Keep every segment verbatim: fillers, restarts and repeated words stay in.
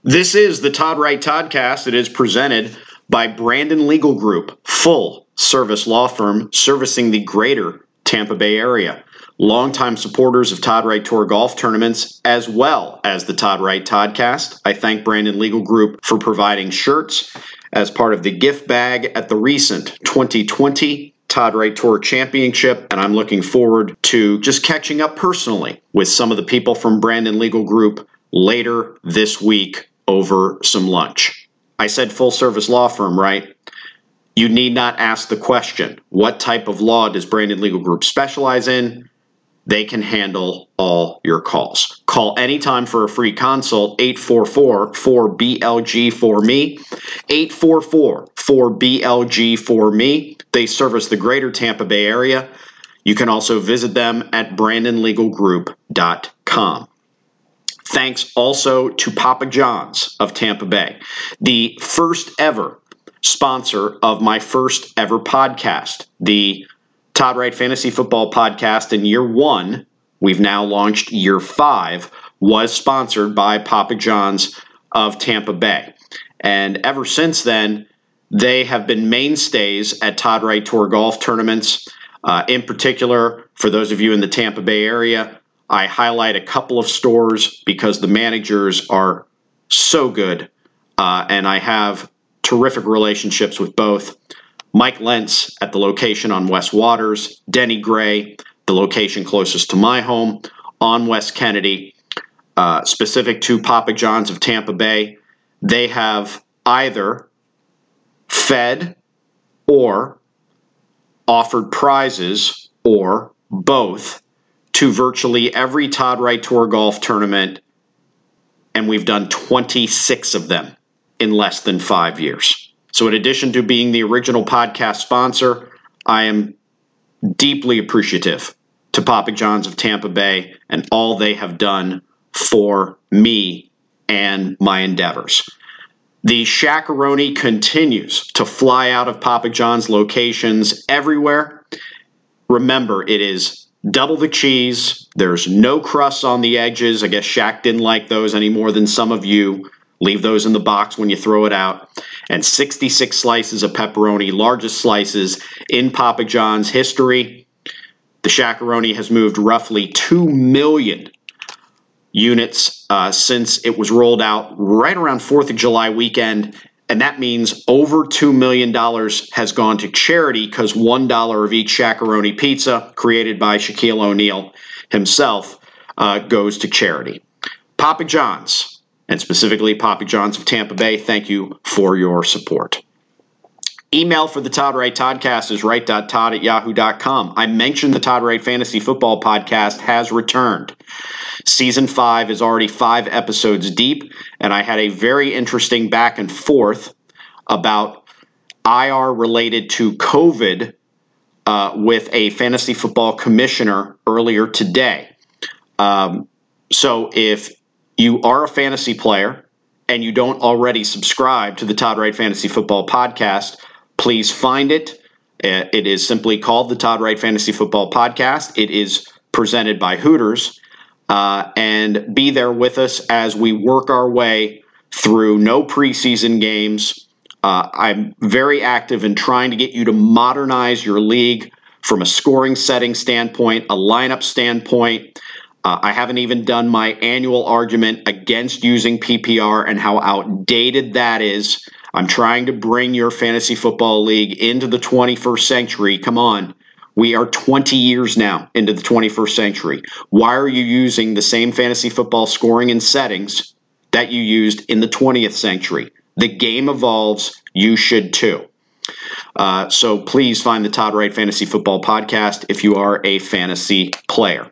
This is the Todd Wright Toddcast. It is presented by Brandon Legal Group, full service law firm servicing the greater Tampa Bay area. Longtime supporters of Todd Wright Tour golf tournaments, as well as the Todd Wright Toddcast. I thank Brandon Legal Group for providing shirts as part of the gift bag at the recent twenty twenty Todd Wright Tour Championship, and I'm looking forward to just catching up personally with some of the people from Brandon Legal Group later this week over some lunch. I said full service law firm, right? You need not ask the question, what type of law does Brandon Legal Group specialize in? They can handle all your calls. Call anytime for a free consult, eight four four, four B L G four M E, eight four four, four B L G four M E. They service the greater Tampa Bay area. You can also visit them at brandon legal group dot com. Thanks also to Papa John's of Tampa Bay, the first ever sponsor of my first ever podcast, the Todd Wright Fantasy Football Podcast. In year one, we've now launched year five, was sponsored by Papa John's of Tampa Bay. And ever since then, they have been mainstays at Todd Wright Tour golf tournaments. Uh, in particular, for those of you in the Tampa Bay area, I highlight a couple of stores because the managers are so good, uh, and I have terrific relationships with both. Mike Lentz at the location on West Waters, Denny Gray, the location closest to my home on West Kennedy. Uh, specific to Papa John's of Tampa Bay, they have either fed or offered prizes or both to virtually every Todd Wright Tour golf tournament, and we've done twenty-six of them in less than five years. So in addition to being the original podcast sponsor, I am deeply appreciative to Papa John's of Tampa Bay and all they have done for me and my endeavors. The Shaq-a-Roni continues to fly out of Papa John's locations everywhere. Remember, it is double the cheese. There's no crusts on the edges. I guess Shaq didn't like those any more than some of you. Leave those in the box when you throw it out. And sixty-six slices of pepperoni, largest slices in Papa John's history. The Shaq-a-Roni has moved roughly two million units uh, since it was rolled out right around fourth of July weekend. And that means over two million dollars has gone to charity because one dollar of each Shaq-a-Roni pizza created by Shaquille O'Neal himself uh, goes to charity. Papa John's, and specifically Papa John's of Tampa Bay, thank you for your support. Email for the Todd Wright Toddcast is wright dot todd at yahoo dot com. I mentioned the Todd Wright Fantasy Football Podcast has returned. Season five is already five episodes deep, and I had a very interesting back and forth about I R related to COVID uh, with a fantasy football commissioner earlier today. Um, so if you are a fantasy player and you don't already subscribe to the Todd Wright Fantasy Football Podcast, please find it. It is simply called the Todd Wright Fantasy Football Podcast. It is presented by Hooters. Uh, and be there with us as we work our way through no preseason games. Uh, I'm very active in trying to get you to modernize your league from a scoring setting standpoint, a lineup standpoint. Uh, I haven't even done my annual argument against using P P R and how outdated that is. I'm trying to bring your fantasy football league into the twenty-first century. Come on. We are twenty years now into the twenty-first century. Why are you using the same fantasy football scoring and settings that you used in the twentieth century? The game evolves. You should too. Uh, so please find the Todd Wright Fantasy Football Podcast if you are a fantasy player.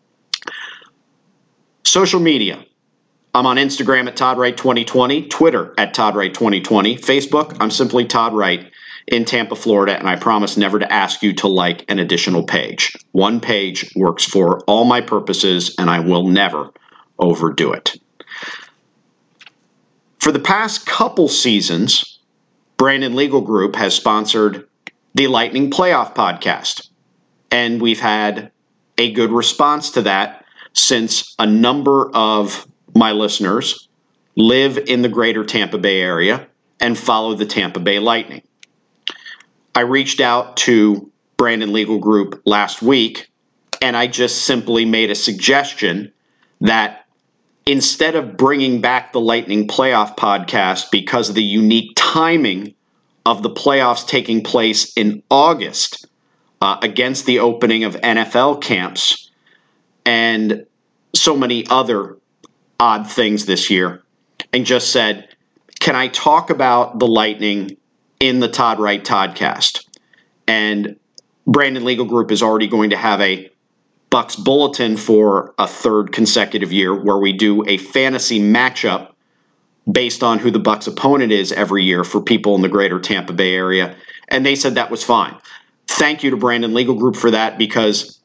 Social media. I'm on Instagram at Todd Wright twenty twenty, Twitter at Todd Wright twenty twenty, Facebook, I'm simply Todd Wright in Tampa, Florida, and I promise never to ask you to like an additional page. One page works for all my purposes, and I will never overdo it. For the past couple seasons, Brandon Legal Group has sponsored the Lightning Playoff Podcast, and we've had a good response to that since a number of my listeners live in the greater Tampa Bay area, and follow the Tampa Bay Lightning. I reached out to Brandon Legal Group last week, and I just simply made a suggestion that instead of bringing back the Lightning Playoff podcast because of the unique timing of the playoffs taking place in August uh, against the opening of N F L camps and so many other odd things this year, and just said, can I talk about the Lightning in the Todd Wright Toddcast? And Brandon Legal Group is already going to have a Bucks Bulletin for a third consecutive year where we do a fantasy matchup based on who the Bucks opponent is every year for people in the greater Tampa Bay area. And they said that was fine. Thank you to Brandon Legal Group for that, because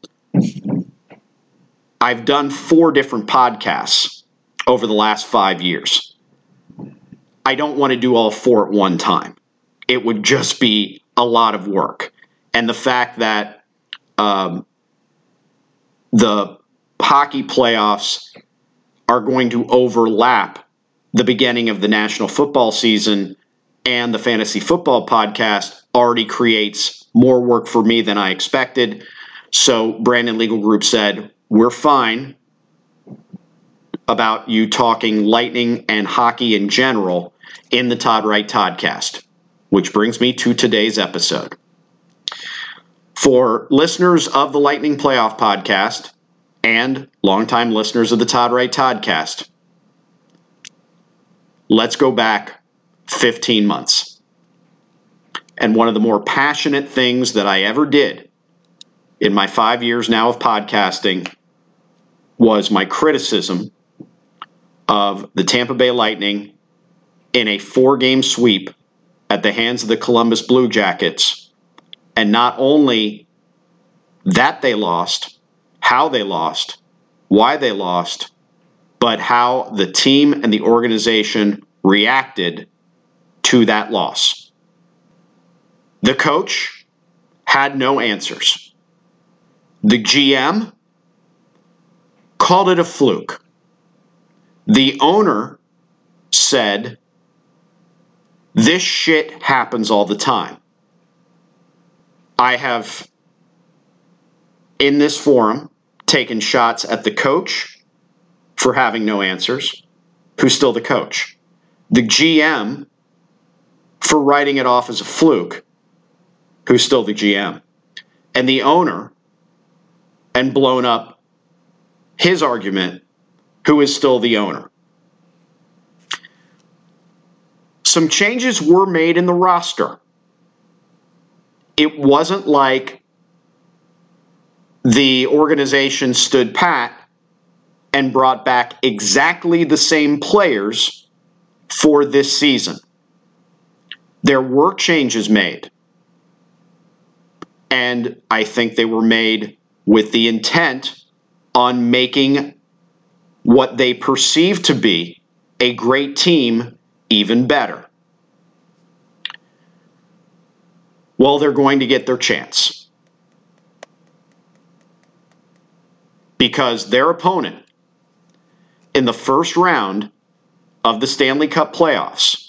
I've done four different podcasts over the last five years. I don't want to do all four at one time. It would just be a lot of work. And the fact that um, the hockey playoffs are going to overlap the beginning of the National Football season and the Fantasy Football podcast already creates more work for me than I expected. So Brandon Legal Group said, we're fine about you talking Lightning and hockey in general in the Todd Wright Toddcast, which brings me to today's episode. For listeners of the Lightning Playoff Podcast and longtime listeners of the Todd Wright Toddcast, let's go back fifteen months. And one of the more passionate things that I ever did in my five years now of podcasting was my criticism of the Tampa Bay Lightning in a four-game sweep at the hands of the Columbus Blue Jackets. And not only that they lost, how they lost, why they lost, but how the team and the organization reacted to that loss. The coach had no answers. The G M called it a fluke. The owner said, this shit happens all the time. I have, in this forum, taken shots at the coach for having no answers, who's still the coach. The G M for writing it off as a fluke, who's still the G M. And the owner, and blown up his argument, who is still the owner. Some changes were made in the roster. It wasn't like the organization stood pat and brought back exactly the same players for this season. There were changes made. And I think they were made with the intent on making what they perceive to be a great team even better. Well, they're going to get their chance. Because their opponent in the first round of the Stanley Cup playoffs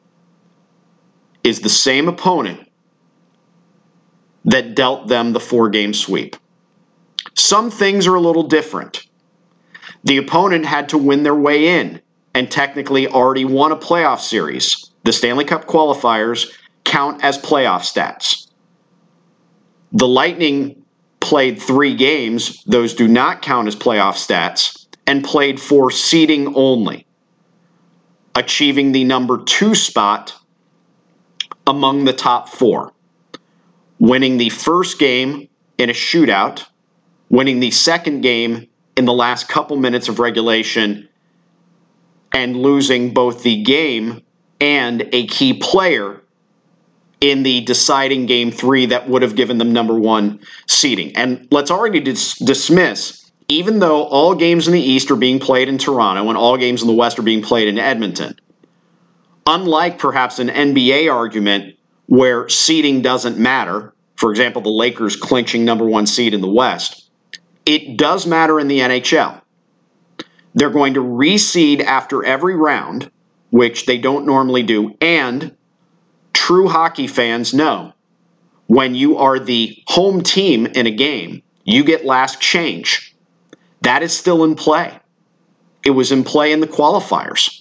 is the same opponent that dealt them the four-game sweep. Some things are a little different. The opponent had to win their way in and technically already won a playoff series. The Stanley Cup qualifiers count as playoff stats. The Lightning played three games. Those do not count as playoff stats, and played for seeding only, achieving the number two spot among the top four, winning the first game in a shootout, winning the second game in the last couple minutes of regulation, and losing both the game and a key player in the deciding game three that would have given them number one seeding. And let's already dis- dismiss, even though all games in the East are being played in Toronto and all games in the West are being played in Edmonton, unlike perhaps an N B A argument where seeding doesn't matter, for example, the Lakers clinching number one seed in the West, it does matter in the N H L. They're going to reseed after every round, which they don't normally do. And true hockey fans know when you are the home team in a game, you get last change. That is still in play. It was in play in the qualifiers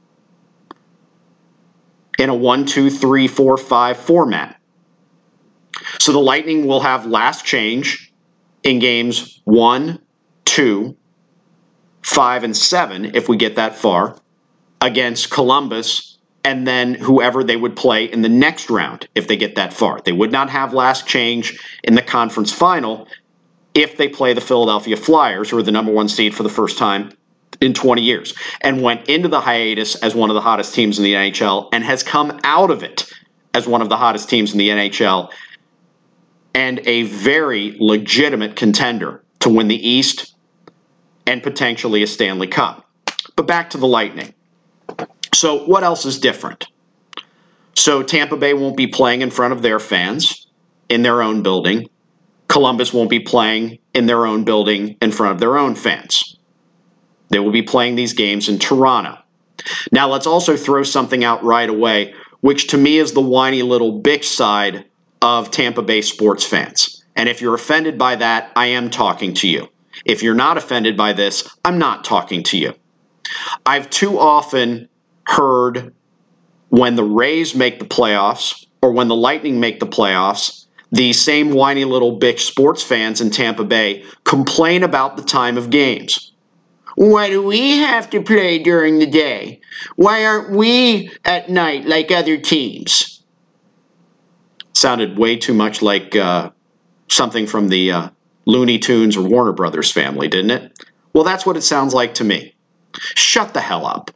in a one, two, three, four, five format. So the Lightning will have last change in games one, two, five, and seven, if we get that far, against Columbus, and then whoever they would play in the next round if they get that far. They would not have last change in the conference final if they play the Philadelphia Flyers, who are the number one seed for the first time in twenty years, and went into the hiatus as one of the hottest teams in the N H L and has come out of it as one of the hottest teams in the N H L and a very legitimate contender to win the East and potentially a Stanley Cup. But back to the Lightning. So what else is different? So Tampa Bay won't be playing in front of their fans in their own building. Columbus won't be playing in their own building in front of their own fans. They will be playing these games in Toronto. Now let's also throw something out right away, which to me is the whiny little bitch side of Tampa Bay sports fans. And if you're offended by that, I am talking to you. If you're not offended by this, I'm not talking to you. I've too often heard when the Rays make the playoffs or when the Lightning make the playoffs, the same whiny little bitch sports fans in Tampa Bay complain about the time of games. Why do we have to play during the day? Why aren't we at night like other teams? Sounded way too much like uh, something from the uh, Looney Tunes or Warner Brothers family, didn't it? Well, that's what it sounds like to me. Shut the hell up.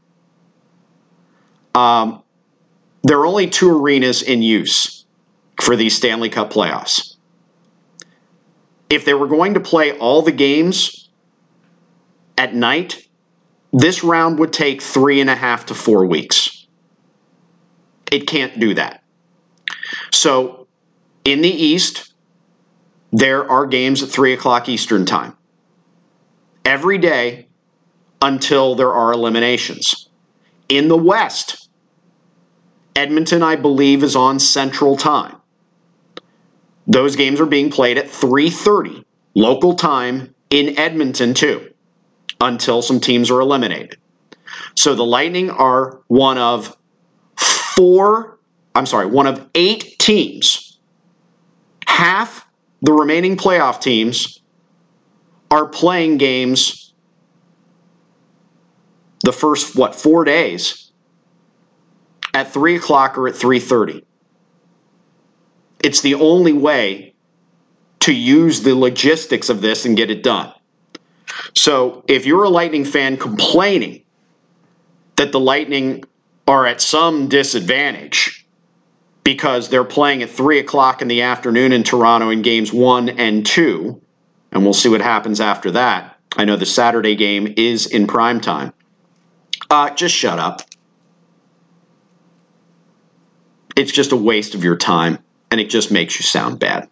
Um, there are only two arenas in use for these Stanley Cup playoffs. If they were going to play all the games at night, this round would take three and a half to four weeks. It can't do that. So in the East, there are games at three o'clock Eastern time every day until there are eliminations. In the West, Edmonton, I believe, is on Central Time. Those games are being played at three thirty local time in Edmonton too, until some teams are eliminated. So the Lightning are one of four, I'm sorry, one of eight teams. Half the remaining playoff teams are playing games the first, what, four days at three o'clock or at three thirty. It's the only way to use the logistics of this and get it done. So if you're a Lightning fan complaining that the Lightning are at some disadvantage because they're playing at three o'clock in the afternoon in Toronto in games one and two, and we'll see what happens after that. I know the Saturday game is in prime time. Uh, just shut up. It's just a waste of your time, and it just makes you sound bad.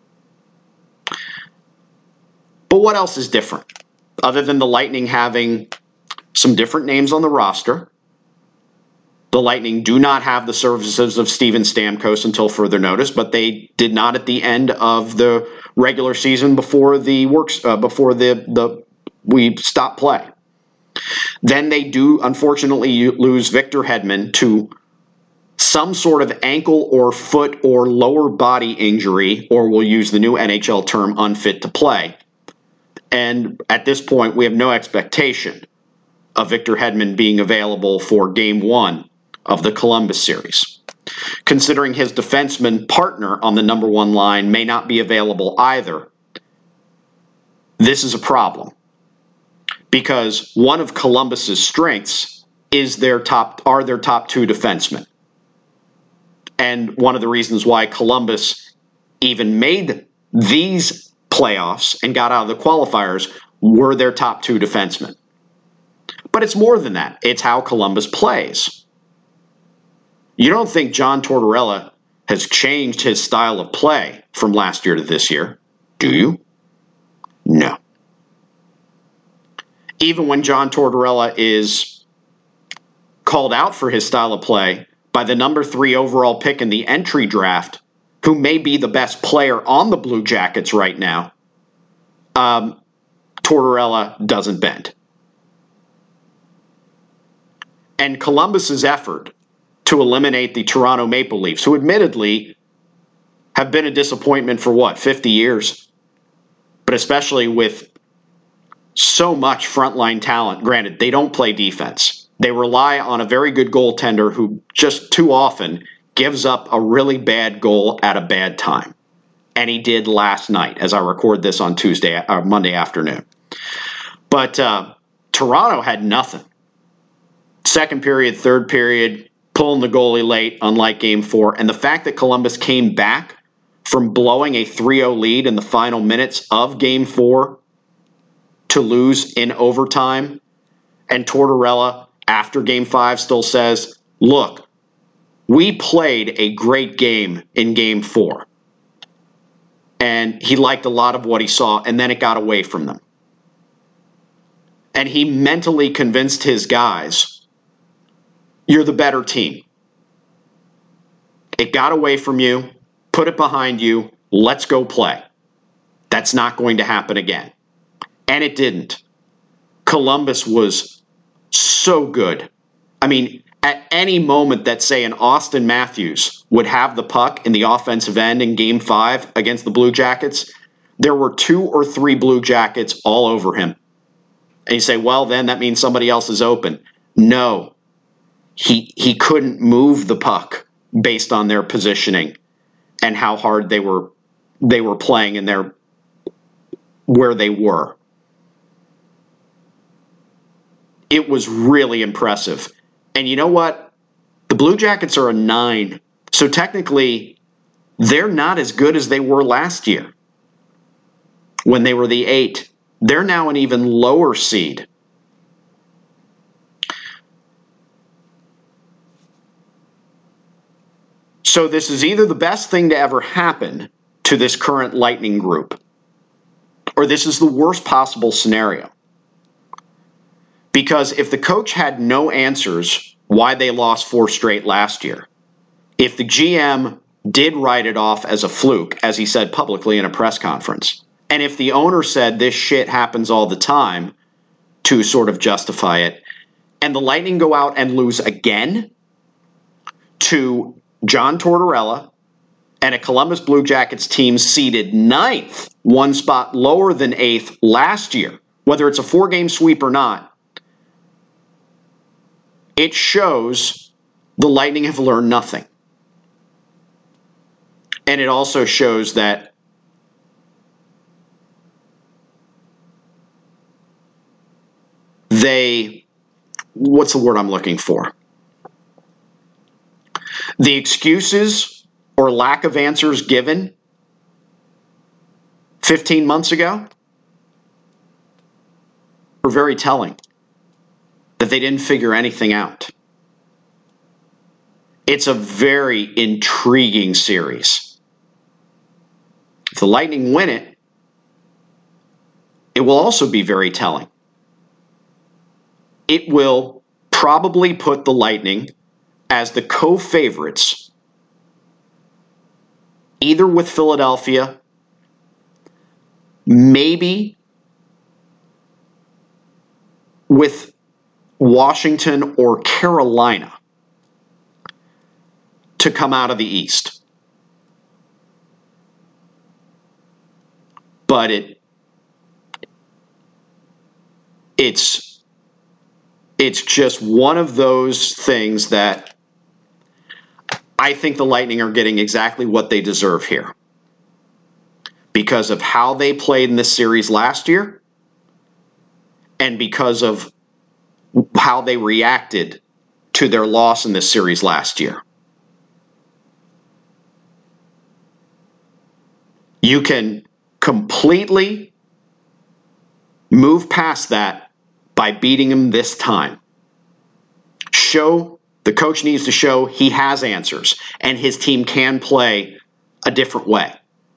But what else is different? Other than the Lightning having some different names on the roster, the Lightning do not have the services of Steven Stamkos until further notice, but they did not at the end of the regular season before the works uh, before the the we stopped play. Then they do unfortunately lose Victor Hedman to some sort of ankle or foot or lower body injury, or we'll use the new N H L term, unfit to play. And at this point, we have no expectation of Victor Hedman being available for game one of the Columbus series. Considering his defenseman partner on the number one line may not be available either, this is a problem. Because one of Columbus's strengths is their top are their top two defensemen. And one of the reasons why Columbus even made these playoffs and got out of the qualifiers were their top two defensemen. But it's more than that. It's how Columbus plays. You don't think John Tortorella has changed his style of play from last year to this year, do you? No. Even when John Tortorella is called out for his style of play by the number three overall pick in the entry draft, who may be the best player on the Blue Jackets right now, um, Tortorella doesn't bend. And Columbus's effort to eliminate the Toronto Maple Leafs, who admittedly have been a disappointment for what, fifty years? But especially with so much frontline talent. Granted, they don't play defense. They rely on a very good goaltender who just too often gives up a really bad goal at a bad time. And he did last night, as I record this on Tuesday, uh, Monday afternoon. But uh, Toronto had nothing. Second period, third period, pulling the goalie late, unlike game four. And the fact that Columbus came back from blowing a three oh lead in the final minutes of game four to lose in overtime, and Tortorella, after game five, still says, look, we played a great game in game four. And he liked a lot of what he saw, and then it got away from them. And he mentally convinced his guys, you're the better team. It got away from you. Put it behind you. Let's go play. That's not going to happen again. And it didn't. Columbus was so good. I mean, at any moment that, say, an Austin Matthews would have the puck in the offensive end in game five against the Blue Jackets, there were two or three Blue Jackets all over him. And you say, well, then that means somebody else is open. No. He he couldn't move the puck based on their positioning and how hard they were they were playing in their where they were. It was really impressive. And you know what? The Blue Jackets are a nine. So technically, they're not as good as they were last year when they were the eight. They're now an even lower seed. So this is either the best thing to ever happen to this current Lightning group, or this is the worst possible scenario. Because if the coach had no answers why they lost four straight last year, if the G M did write it off as a fluke, as he said publicly in a press conference, and if the owner said this shit happens all the time to sort of justify it, and the Lightning go out and lose again to John Tortorella and a Columbus Blue Jackets team seeded ninth, one spot lower than eighth last year, whether it's a four-game sweep or not, it shows the Lightning have learned nothing. And it also shows that they, what's the word I'm looking for? The excuses or lack of answers given fifteen months ago were very telling. That they didn't figure anything out. It's a very intriguing series. If the Lightning win it, it will also be very telling. It will probably put the Lightning as the co-favorites, either with Philadelphia, maybe with Washington or Carolina, to come out of the East. But it it's it's just one of those things that I think the Lightning are getting exactly what they deserve here. Because of how they played in this series last year, and because of how they reacted to their loss in this series last year. You can completely move past that by beating him this time. Show, the coach needs to show he has answers and his team can play a different way.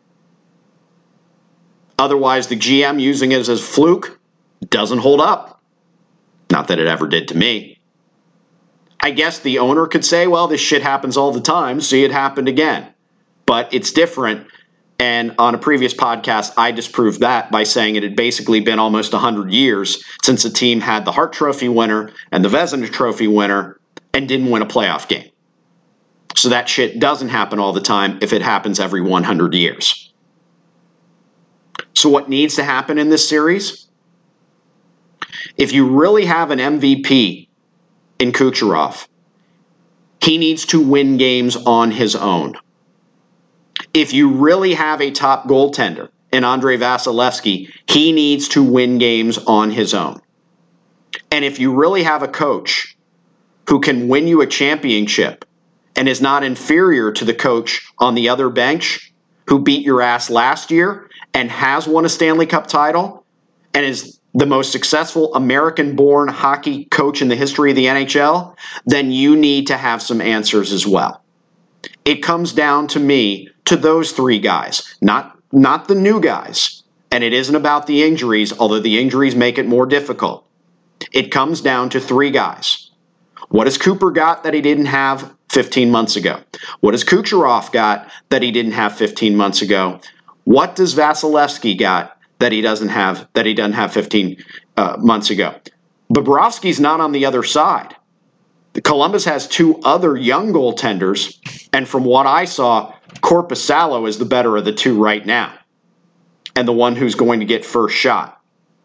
Otherwise, the G M using it as a fluke doesn't hold up. Not that it ever did to me. I guess the owner could say, well, this shit happens all the time. See, it happened again. But it's different. And on a previous podcast, I disproved that by saying it had basically been almost one hundred years since a team had the Hart Trophy winner and the Vezina Trophy winner and didn't win a playoff game. So that shit doesn't happen all the time if it happens every one hundred years. So what needs to happen in this series? If you really have an M V P in Kucherov, he needs to win games on his own. If you really have a top goaltender in Andrei Vasilevsky, he needs to win games on his own. And if you really have a coach who can win you a championship and is not inferior to the coach on the other bench who beat your ass last year and has won a Stanley Cup title and is the most successful American-born hockey coach in the history of the N H L, then you need to have some answers as well. It comes down to me, to those three guys, not, not the new guys. And it isn't about the injuries, although the injuries make it more difficult. It comes down to three guys. What has Cooper got that he didn't have fifteen months ago? What has Kucherov got that he didn't have fifteen months ago? What does Vasilevsky got that he doesn't have that he doesn't have fifteen uh, months ago? Bobrovsky's not on the other side. Columbus has two other young goaltenders, and from what I saw, Korpisalo is the better of the two right now, and the one who's going to get first shot,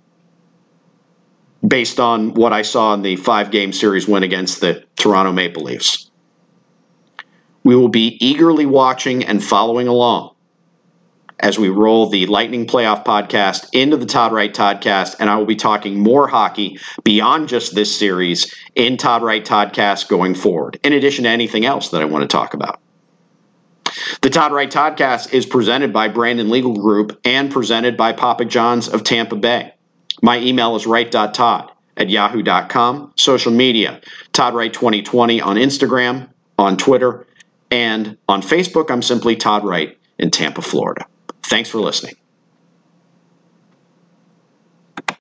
based on what I saw in the five-game series win against the Toronto Maple Leafs. We will be eagerly watching and following along as we roll the Lightning Playoff Podcast into the Todd Wright Toddcast, and I will be talking more hockey beyond just this series in Todd Wright Toddcast going forward, in addition to anything else that I want to talk about. The Todd Wright Toddcast is presented by Brandon Legal Group and presented by Papa John's of Tampa Bay. My email is wright dot todd at yahoo dot com. Social media, Todd Wright twenty twenty on Instagram, on Twitter, and on Facebook, I'm simply Todd Wright in Tampa, Florida. Thanks for listening.